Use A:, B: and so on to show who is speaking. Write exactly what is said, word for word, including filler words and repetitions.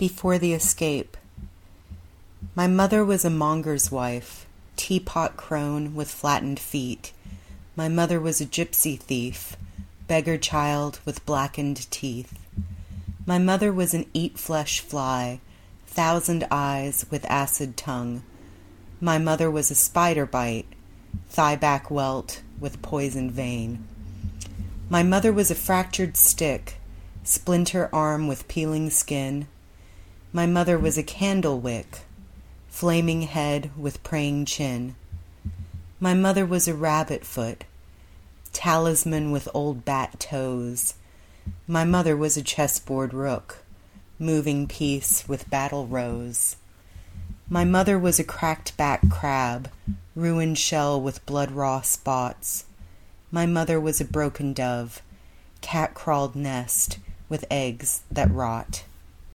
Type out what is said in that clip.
A: Before the escape. My mother was a monger's wife, teapot crone with flattened feet. My mother was a gypsy thief, beggar child with blackened teeth. My mother was an eat-flesh fly, thousand eyes with acid tongue. My mother was a spider bite, thigh-back welt with poison vein. My mother was a fractured stick, splinter arm with peeling skin. My mother was a candle wick, flaming head with praying chin. My mother was a rabbit foot, talisman with old bat toes. My mother was a chessboard rook, moving piece with battle rose. My mother was a cracked back crab, ruined shell with blood-raw spots. My mother was a broken dove, cat-crawled nest with eggs that rot.